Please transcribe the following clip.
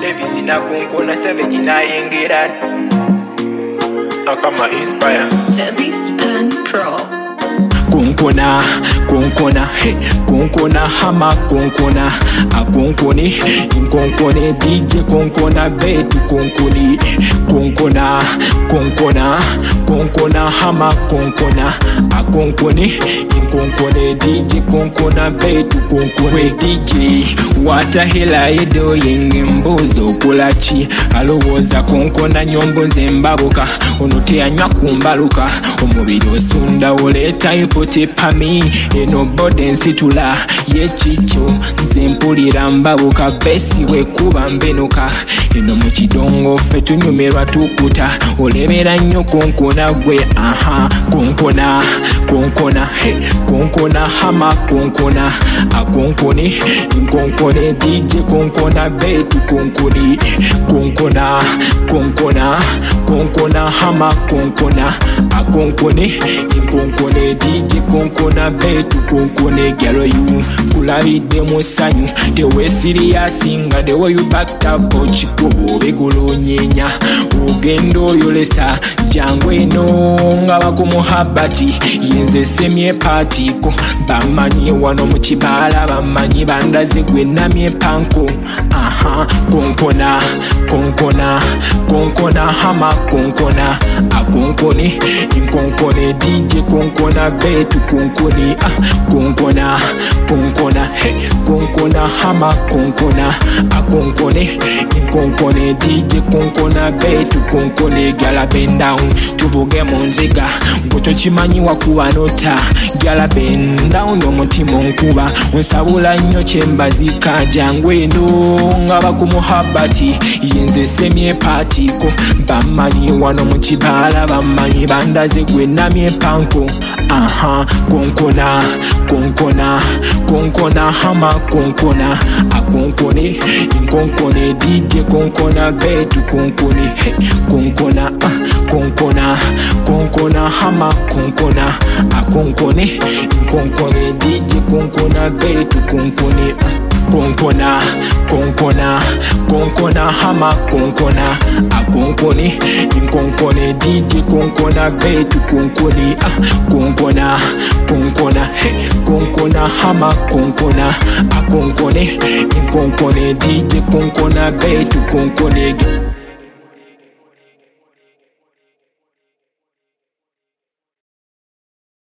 Davis na konkona Savage na yengera Akama inspire Davis Pen Pro Konkona, konkona, he, konkona, hama, konkona, a konkoni, in konkone, DJ konkona, betu konkoni, konkona, konkona, konkona, hama, konkona, a konkoni, in konkone, DJ konkona, betu konkone, DJ, watahela edo yenge mbozo kulachi, alowoza konkona nyombo zembabuka, onote anywa kumbaluka, omubiri osunda oleta ipote pami eno bode nsitula yechicho nzempulira mbabuka besi wekuba mbenuka eno mukidongo ffe tunyumirwa tukuta olebera nnyo konkona gwe aha konkona konkona he konkona hama konkona akonkoni inkonkone DJ konkona betu konkoni konkona konkona konkona hama konkona akonkoni inkonkone DJ konkona betu konkone gyalo you kulabide musanyu tewe serious nga the way you backed up ochiko begolo nyenya ugendo yolesa jangwe no nga bakumuhabati yenze semye party ko bamanyi wano mukibala bamanyi bandaze gwe namye panko aha konkona konkona konkona hama konkona akonkoni inkonkone DJ konkona betu konkoni konkona konkona he konkona hama konkona akonkone inkonkone DJ konkona betu konkone gyala bend down tubuge munziga ngoto chimanyi wakuwa nota gyala bend down omutima nkuba nsabula nnyo kyembazika jangwe ndo nga bakumuhabati yenze semye party ko bamanyi wano mukibala bamanyi bandaze gwe namye panko aha konkona konkona konkona hama konkona akonkone inkonkone DJ konkona betu konkone konkona konkona konkona hama konkona akonkone inkonkone DJ konkona betu konkone konkona konkona konkona hama konkona akonkoni inkonkone DJ konkona betu konkoni konkona konkona he konkona hama konkona akonkone inkonkone DJ konkona betu konkoni